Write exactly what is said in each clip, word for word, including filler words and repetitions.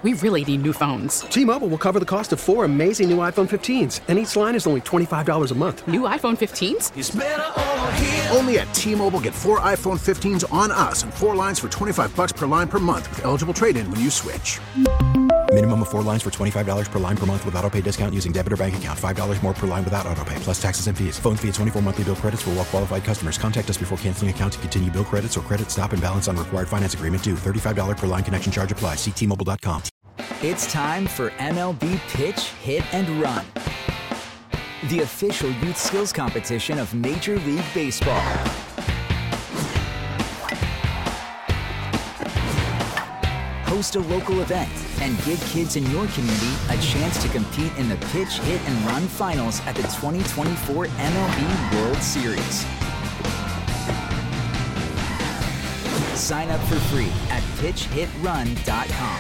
we really need new phones. T-Mobile will cover the cost of four amazing new iPhone fifteens, and each line is only twenty-five dollars a month. New iPhone fifteens? It's better over here. Only at T-Mobile, get four iPhone fifteens on us and four lines for twenty-five dollars per line per month with eligible trade-in when you switch. Minimum of four lines for twenty-five dollars per line per month with autopay discount using debit or bank account. five dollars more per line without autopay, plus taxes and fees. Phone fee at twenty-four monthly bill credits for well-qualified customers. Contact us before canceling account to continue bill credits or credit stop and balance on required finance agreement due. thirty-five dollars per line connection charge applies. See T Mobile dot com. It's time for M L B Pitch, Hit, and Run, the official youth skills competition of Major League Baseball. Host a local event and give kids in your community a chance to compete in the Pitch, Hit, and Run finals at the twenty twenty-four M L B World Series. Sign up for free at pitch hit run dot com.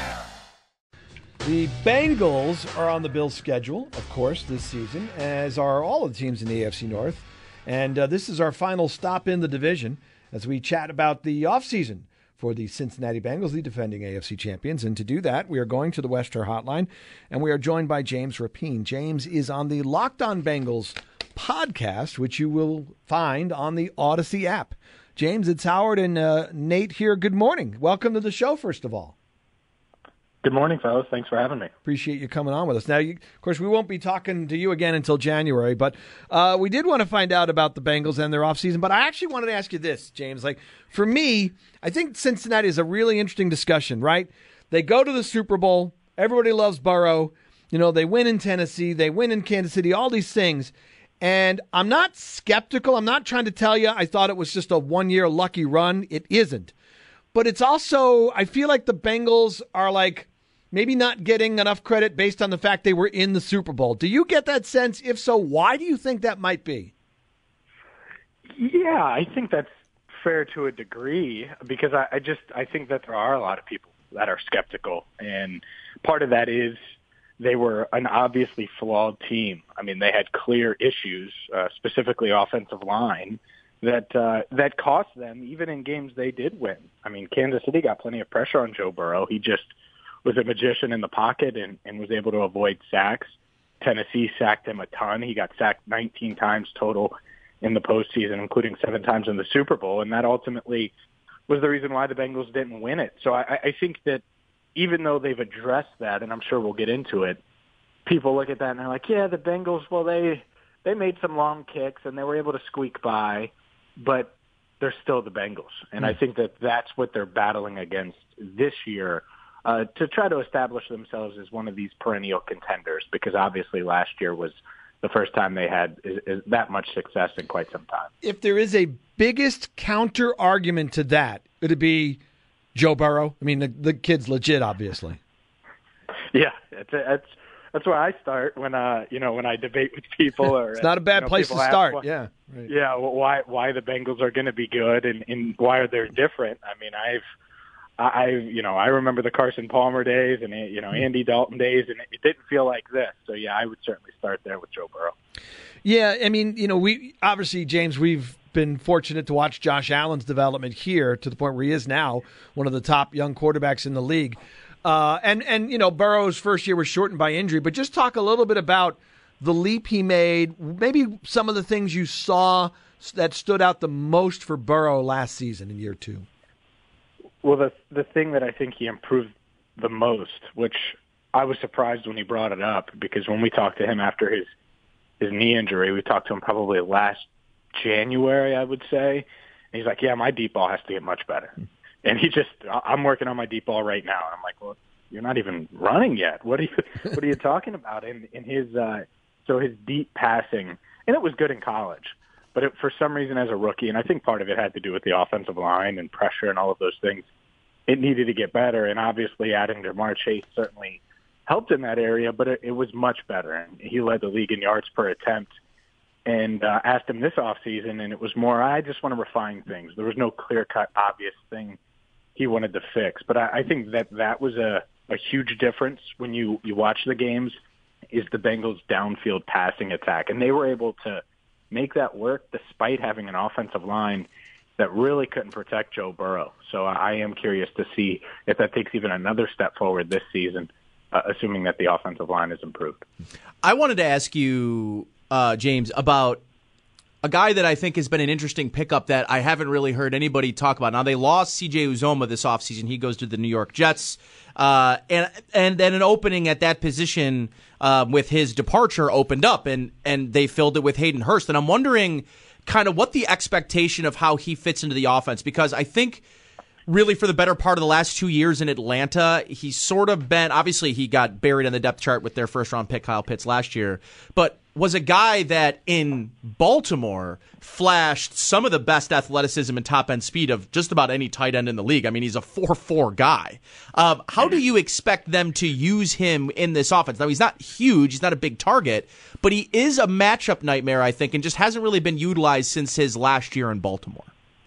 The Bengals are on the Bills' schedule, of course, this season, as are all of the teams in the A F C North. And uh, this is our final stop in the division as we chat about the offseason for the Cincinnati Bengals, the defending A F C champions. And to do that, we are going to the Wester Hotline, and we are joined by James Rapien. James is on the Locked On Bengals podcast, which you will find on the Odyssey app. James, it's Howard and uh, Nate here. Good morning. Welcome to the show, first of all. Good morning, fellas. Thanks for having me. Appreciate you coming on with us. Now, you, of course, we won't be talking to you again until January, but uh, we did want to find out about the Bengals and their offseason. But I actually wanted to ask you this, James. Like, for me, I think Cincinnati is a really interesting discussion, right? They go to the Super Bowl. Everybody loves Burrow. You know, they win in Tennessee. They win in Kansas City, all these things. And I'm not skeptical. I'm not trying to tell you I thought it was just a one-year lucky run. It isn't. But it's also, I feel like the Bengals are like, maybe not getting enough credit based on the fact they were in the Super Bowl. Do you get that sense? If so, why do you think that might be? Yeah, I think that's fair to a degree because I, I just I think that there are a lot of people that are skeptical, and part of that is they were an obviously flawed team. I mean, they had clear issues, uh, specifically offensive line, that uh, that cost them even in games they did win. I mean, Kansas City got plenty of pressure on Joe Burrow. He just was a magician in the pocket and, and was able to avoid sacks. Tennessee sacked him a ton. He got sacked nineteen times total in the postseason, including seven times in the Super Bowl, and that ultimately was the reason why the Bengals didn't win it. So I, I think that even though they've addressed that, and I'm sure we'll get into it, people look at that and they're like, yeah, the Bengals, well, they they made some long kicks and they were able to squeak by, but they're still the Bengals. And I think that that's what they're battling against this year, Uh, to try to establish themselves as one of these perennial contenders, because obviously last year was the first time they had is, is that much success in quite some time. If there is a biggest counter argument to that, it'd be Joe Burrow. I mean, the, the kid's legit, obviously. Yeah, it's that's that's where I start when uh you know when I debate with people. Or it's not a bad you know, place to start. Why, yeah, right. yeah. Why why the Bengals are going to be good and, and why are they different? I mean, I've. I, you know, I remember the Carson Palmer days and, you know, Andy Dalton days, and it didn't feel like this. So, yeah, I would certainly start there with Joe Burrow. Yeah, I mean, you know, we obviously, James, we've been fortunate to watch Josh Allen's development here to the point where he is now one of the top young quarterbacks in the league. Uh, and, and, you know, Burrow's first year was shortened by injury, but just talk a little bit about the leap he made, maybe some of the things you saw that stood out the most for Burrow last season in year two. Well, the the thing that I think he improved the most, which I was surprised when he brought it up, because when we talked to him after his his knee injury, we talked to him probably last January, I would say. And he's like, yeah, my deep ball has to get much better. And he just, I'm working on my deep ball right now. And I'm like, well, you're not even running yet. What are you What are you talking about? In in his uh, so his deep passing, and it was good in college. But it, for some reason as a rookie, and I think part of it had to do with the offensive line and pressure and all of those things, it needed to get better. And obviously adding Jamar Chase certainly helped in that area, but it, it was much better. And he led the league in yards per attempt. And uh, asked him this offseason, and it was more, I just want to refine things. There was no clear-cut, obvious thing he wanted to fix. But I, I think that that was a, a huge difference when you, you watch the games, is the Bengals' downfield passing attack. And they were able to make that work despite having an offensive line that really couldn't protect Joe Burrow. So I am curious to see if that takes even another step forward this season, uh, assuming that the offensive line is improved. I wanted to ask you, uh, James, about a guy that I think has been an interesting pickup that I haven't really heard anybody talk about. Now, they lost C J Uzomah this offseason. He goes to the New York Jets. Uh, and and then an opening at that position uh, with his departure opened up, and, and they filled it with Hayden Hurst. And I'm wondering kind of what the expectation of how he fits into the offense, because I think really for the better part of the last two years in Atlanta, he's sort of been, obviously he got buried on the depth chart with their first round pick, Kyle Pitts, last year, but was a guy that in Baltimore flashed some of the best athleticism and top-end speed of just about any tight end in the league. I mean, he's a four four guy. Um, how do you expect them to use him in this offense? Now, he's not huge. He's not a big target, but he is a matchup nightmare, I think, and just hasn't really been utilized since his last year in Baltimore.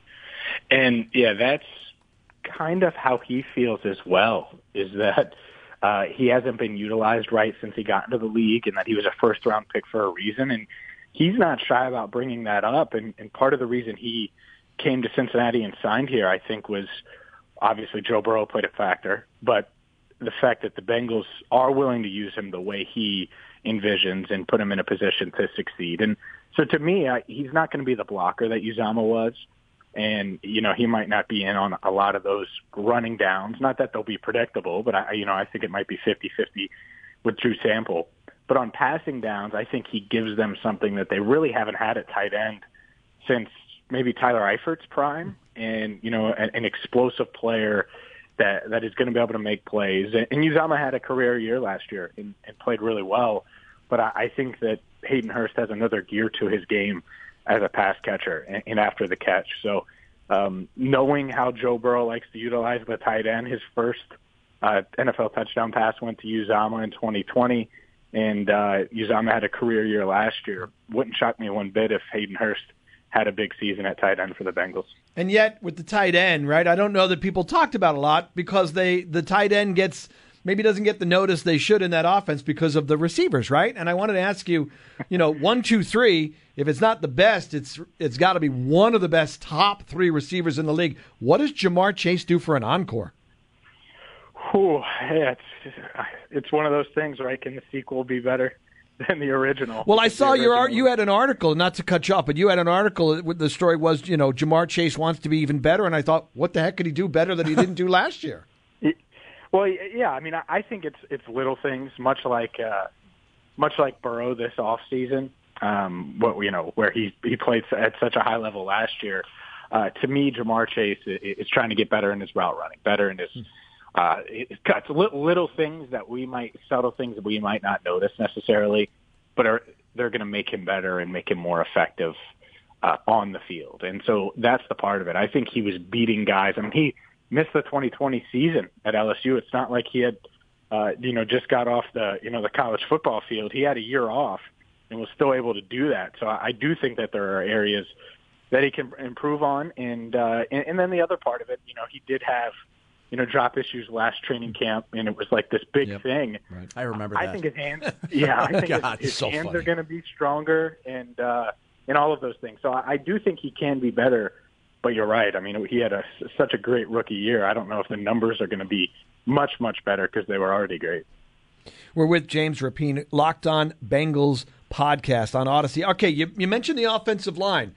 And, yeah, that's kind of how he feels as well, is that Uh, he hasn't been utilized right since he got into the league, and that he was a first-round pick for a reason. And he's not shy about bringing that up. And, and part of the reason he came to Cincinnati and signed here, I think, was obviously Joe Burrow played a factor, but the fact that the Bengals are willing to use him the way he envisions and put him in a position to succeed. And so to me, I, he's not going to be the blocker that Uzomah was. And, you know, he might not be in on a lot of those running downs. Not that they'll be predictable, but, I, you know, I think it might be fifty-fifty with Drew Sample. But on passing downs, I think he gives them something that they really haven't had at tight end since maybe Tyler Eifert's prime. And, you know, an, an explosive player that that is going to be able to make plays. And, and Uzomah had a career year last year and, and played really well. But I, I think that Hayden Hurst has another gear to his game as a pass catcher and, and after the catch. So um, knowing how Joe Burrow likes to utilize the tight end, his first uh, N F L touchdown pass went to Uzomah in twenty twenty, and uh, Uzomah had a career year last year. Wouldn't shock me one bit if Hayden Hurst had a big season at tight end for the Bengals. And yet, with the tight end, right, I don't know that people talked about a lot because they the tight end gets maybe doesn't get the notice they should in that offense because of the receivers, right? And I wanted to ask you, you know, one, two, three, if it's not the best, it's it's got to be one of the best top three receivers in the league. What does Jamar Chase do for an encore? Ooh, yeah, it's, it's one of those things, right? Can the sequel be better than the original? Well, I saw your art. You had an article, not to cut you off, but you had an article. The story was, you know, Jamar Chase wants to be even better, and I thought, what the heck could he do better that he didn't do last year? Well, yeah, I mean, I think it's it's little things, much like uh, much like Burrow this offseason, um, what you know, where he he played at such a high level last year. Uh, to me, Jamar Chase is trying to get better in his route running, better in his uh, his cuts, little things that we might, subtle things that we might not notice necessarily, but are they're going to make him better and make him more effective uh, on the field. And so that's the part of it. I think he was beating guys. I mean, he missed the twenty twenty season at L S U. It's not like he had, uh, you know, just got off the, you know, the college football field. He had a year off and was still able to do that. So I do think that there are areas that he can improve on. And, uh, and, and then the other part of it, you know, he did have, you know, drop issues last training camp, and it was like this big yep. thing. Right. I remember that. I think his hands, yeah, I think God, his, his so hands funny. are going to be stronger and, uh, and all of those things. So I, I do think he can be better. But you're right. I mean, he had a, such a great rookie year. I don't know if the numbers are going to be much, much better because they were already great. We're with James Rapien, Locked On Bengals podcast on Odyssey. Okay, you, you mentioned the offensive line.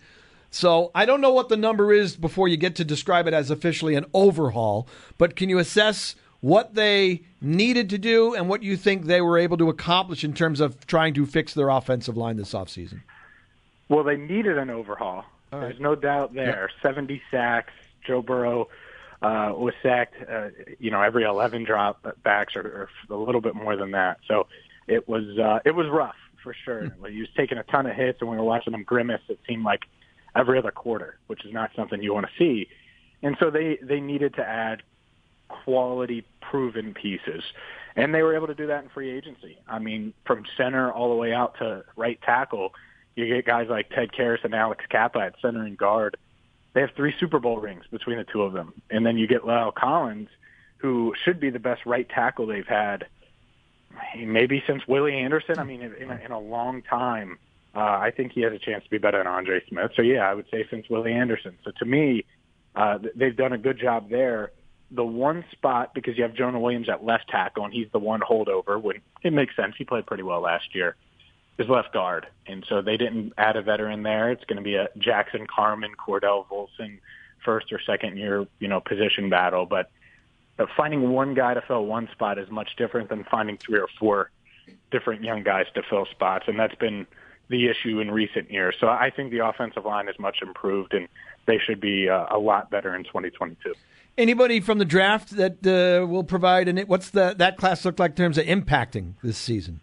So I don't know what the number is before you get to describe it as officially an overhaul, but can you assess what they needed to do and what you think they were able to accomplish in terms of trying to fix their offensive line this offseason? Well, they needed an overhaul. All There's right. no doubt there. Yep. seventy sacks. Joe Burrow uh, was sacked, uh, you know, every eleven drop backs or, or a little bit more than that. So it was uh, it was rough for sure. Mm. He was taking a ton of hits, and we were watching him grimace. It seemed like every other quarter, which is not something you want to see. And so they, they needed to add quality, proven pieces. And they were able to do that in free agency. I mean, from center all the way out to right tackle, you get guys like Ted Karras and Alex Kappa at center and guard. They have three Super Bowl rings between the two of them. And then you get La'el Collins, who should be the best right tackle they've had maybe since Willie Anderson. I mean, in a, in a long time uh, I think he has a chance to be better than Andre Smith. So, yeah, I would say since Willie Anderson. So, to me, uh, they've done a good job there. The one spot, because you have Jonah Williams at left tackle, and he's the one holdover, when it makes sense. He played pretty well last year, is left guard. And so they didn't add a veteran there. It's going to be a Jackson Carman, Cordell Volson, first or second year, you know, position battle. But uh, finding one guy to fill one spot is much different than finding three or four different young guys to fill spots. And that's been the issue in recent years. So I think the offensive line is much improved, and they should be uh, a lot better in twenty twenty-two. Anybody from the draft that uh, will provide an what's the that class look like in terms of impacting this season?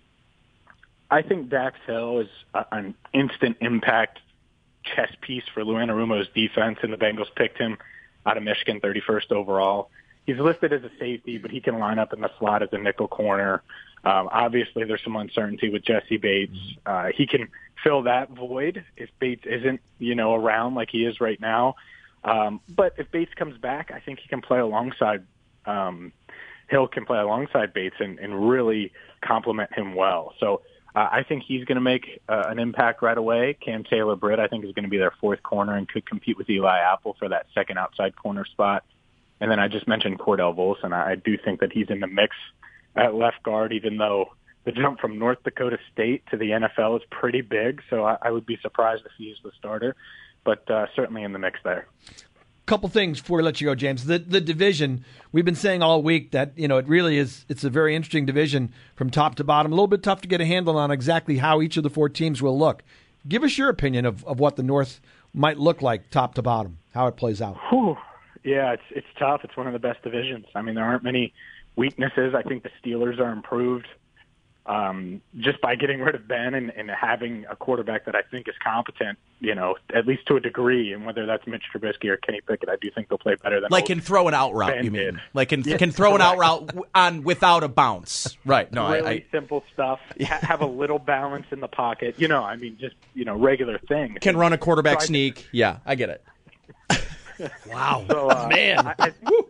I think Dax Hill is a, an instant impact chess piece for Lou Anarumo's defense, and the Bengals picked him out of Michigan, thirty-first overall. He's listed as a safety, but he can line up in the slot as a nickel corner. Um, obviously, there's some uncertainty with Jesse Bates. Uh, he can fill that void if Bates isn't, you know, around like he is right now. Um, but if Bates comes back, I think he can play alongside um, Hill can play alongside Bates and, and really complement him well. So uh, I think he's going to make uh, an impact right away. Cam Taylor-Britt, I think, is going to be their fourth corner and could compete with Eli Apple for that second outside corner spot. And then I just mentioned Cordell Volson. I, I do think that he's in the mix at left guard, even though the jump from North Dakota State to the N F L is pretty big. So I, I would be surprised if he's the starter. But uh, certainly in the mix there. Couple things before we let you go, James. The the division, we've been saying all week that, you know, it really is, it's a very interesting division from top to bottom. A little bit tough to get a handle on exactly how each of the four teams will look. Give us your opinion of, of what the North might look like top to bottom, how it plays out. Whew. Yeah, it's it's tough. It's one of the best divisions. I mean, there aren't many weaknesses. I think the Steelers are improved um, just by getting rid of Ben and, and having a quarterback that I think is competent, you know, at least to a degree. And whether that's Mitch Trubisky or Kenny Pickett, I do think they'll play better than like can throw an out route. Ben You mean did. like can Yeah, can throw an out correct. route on without a bounce? Right? No, really I, I simple stuff. Ha- have a little balance in the pocket. You know, I mean, just you know, regular things. can run a quarterback So I- sneak. Yeah, I get it. Wow, So, uh, man. I, I,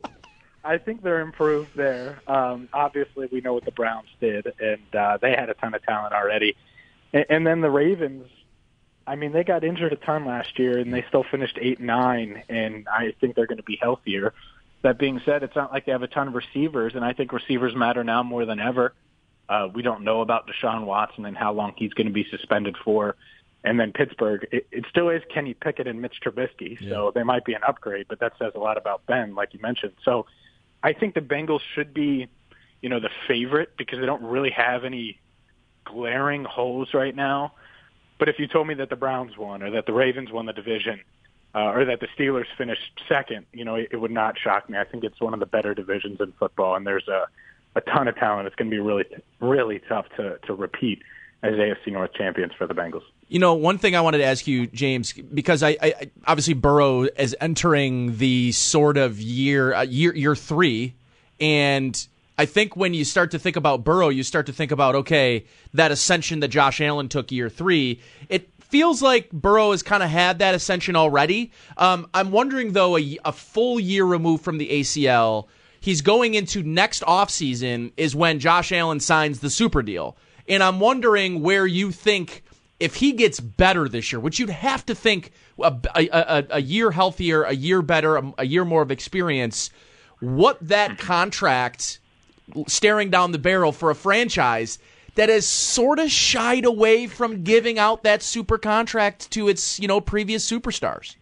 I think they're improved there. Um, obviously, we know what the Browns did, and uh, they had a ton of talent already. And, and then the Ravens, I mean, they got injured a ton last year, and they still finished eight and nine, and I think they're going to be healthier. That being said, it's not like they have a ton of receivers, and I think receivers matter now more than ever. Uh, we don't know about Deshaun Watson and how long he's going to be suspended for. And then Pittsburgh, it, it still is Kenny Pickett and Mitch Trubisky, Yeah. so there might be an upgrade, but that says a lot about Ben, like you mentioned. So I think the Bengals should be, you know, the favorite because they don't really have any glaring holes right now. But if you told me that the Browns won or that the Ravens won the division uh, or that the Steelers finished second, you know, it, it would not shock me. I think it's one of the better divisions in football, and there's a, a ton of talent. It's going to be really, really tough to, to repeat as A F C North champions for the Bengals. You know, one thing I wanted to ask you, James, because I, I obviously Burrow is entering the sort of year uh, year year three, and I think when you start to think about Burrow, you start to think about okay, that ascension that Josh Allen took year three. It feels like Burrow has kind of had that ascension already. Um, I'm wondering though, a, a full year removed from the A C L, he's going into next offseason is when Josh Allen signs the super deal, and I'm wondering where you think. If he gets better this year, which you'd have to think a, a, a year healthier, a year better, a, a year more of experience, what that contract staring down the barrel for a franchise that has sort of shied away from giving out that super contract to its, you know, previous superstars.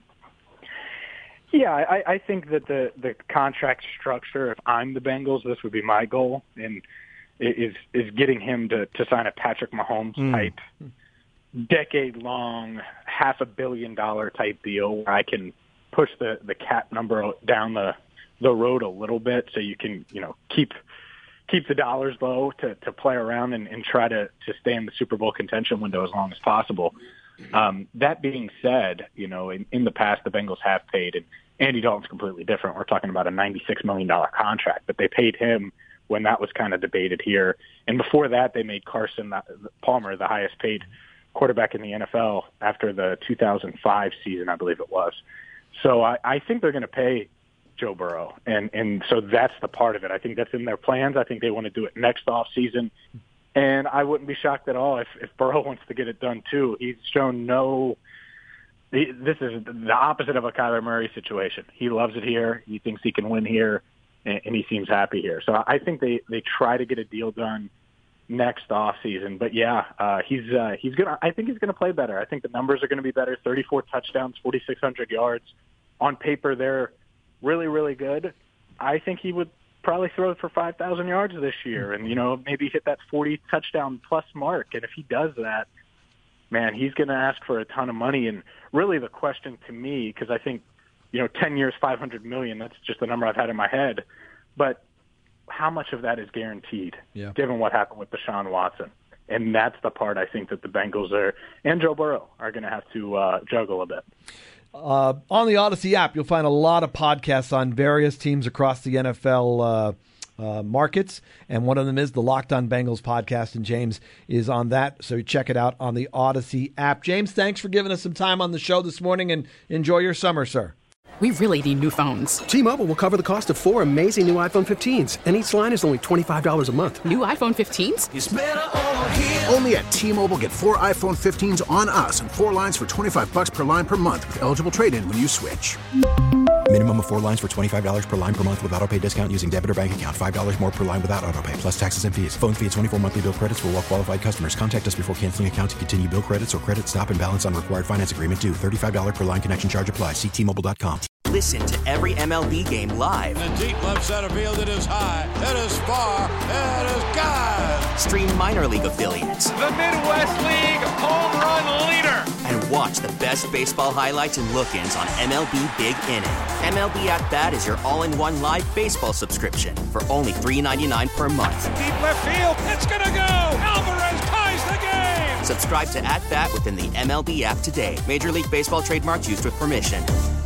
Yeah, I, I think that the, the contract structure, if I'm the Bengals, this would be my goal, and is is getting him to, to sign a Patrick Mahomes Mm. type decade-long, half a billion dollar type deal where I can push the, the cap number down the the road a little bit so you can, you know, keep keep the dollars low to, to play around and, and try to, to stay in the Super Bowl contention window as long as possible. Um, that being said, you know, in, in the past the Bengals have paid, and Andy Dalton's completely different. We're talking about a ninety-six million dollars contract, but they paid him when that was kind of debated here. And before that, they made Carson Palmer the highest paid quarterback in the N F L after the two thousand five season, I believe it was. So I, I think they're going to pay Joe Burrow, and and so that's the part of it. I think that's in their plans. I think they want to do it next off season. And I wouldn't be shocked at all if, if Burrow wants to get it done too. He's shown no. He, this is the opposite of a Kyler Murray situation. He loves it here. He thinks he can win here, and, and he seems happy here. So I think they, they try to get a deal done next off season. But yeah, uh, he's uh, he's gonna. I think he's gonna play better. I think the numbers are gonna be better. thirty-four touchdowns, forty-six hundred yards. On paper, they're really really good. I think he would probably throw it for five thousand yards this year, and you know maybe hit that forty touchdown plus mark. And if he does that, man, he's going to ask for a ton of money. And really, the question to me, because I think you know ten years, five hundred million. That's just the number I've had in my head. But how much of that is guaranteed, yeah. given what happened with Deshaun Watson? And that's the part I think that the Bengals are and Joe Burrow are going to have to uh, juggle a bit. Uh, on the Odyssey app, you'll find a lot of podcasts on various teams across the N F L uh, uh, markets, and one of them is the Locked On Bengals podcast, and James is on that, so check it out on the Odyssey app. James, thanks for giving us some time on the show this morning, and enjoy your summer, sir. We really need new phones. T-Mobile will cover the cost of four amazing new iPhone fifteens, and each line is only twenty-five dollars a month. New iPhone fifteens? It's better over here. Only at T-Mobile, get four iPhone fifteens on us and four lines for twenty-five bucks per line per month with eligible trade-in when you switch. Minimum of four lines for twenty-five dollars per line per month with autopay discount using debit or bank account. five dollars more per line without autopay, plus taxes and fees. Phone fee at twenty-four monthly bill credits for well-qualified customers. Contact us before canceling account to continue bill credits or credit stop and balance on required finance agreement due. thirty-five dollars per line connection charge applies. See T Mobile dot com. Listen to every M L B game live. In the deep left center field, it is high, it is far, it is gone. Stream minor league affiliates. The Midwest League home run leader. And watch the best baseball highlights and look-ins on M L B Big Inning. M L B At Bat is your all-in-one live baseball subscription for only three dollars and ninety-nine cents per month. Deep left field, it's gonna go. Alvarez ties the game. Subscribe to At Bat within the M L B app today. Major League Baseball trademarks used with permission.